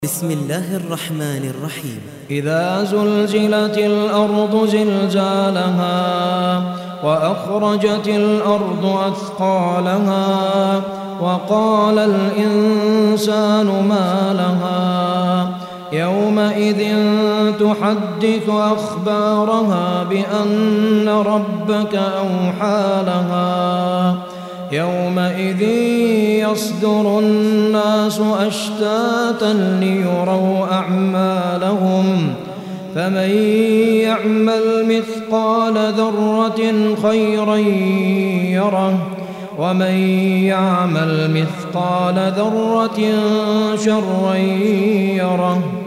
بسم الله الرحمن الرحيم. إذا زلزلت الأرض زلزالها وأخرجت الأرض أثقالها وقال الإنسان ما لها يومئذ تحدث أخبارها بأن ربك أوحى لها يومئذ يصدر الناس أشتاتا ليروا أعمالهم فمن يعمل مثقال ذرة خيرا يره ومن يعمل مثقال ذرة شرا يره.